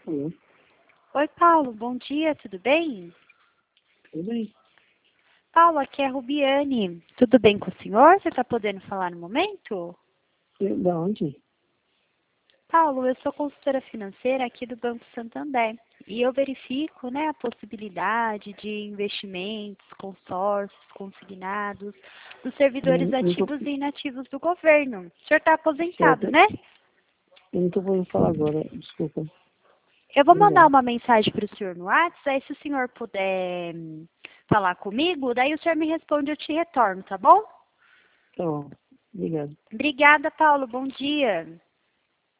Alô? Oi, Paulo, bom dia, tudo bem? Tudo bem? Paulo, aqui é a Rubiane. Tudo bem com o senhor? Você está podendo falar no momento? Da onde? Paulo, eu sou consultora financeira aqui do Banco Santander e eu verifico, a possibilidade de investimentos, consórcios, consignados dos servidores Eu não tô, ativos e inativos do governo. O senhor está aposentado, certo? né? Eu não tô podendo falar agora, desculpa. Eu vou mandar Obrigado. uma mensagem para o senhor no WhatsApp, aí se o senhor puder falar comigo, daí o senhor me responde, eu te retorno, tá bom? Tá bom. Obrigado. Obrigada, Paulo. Bom dia.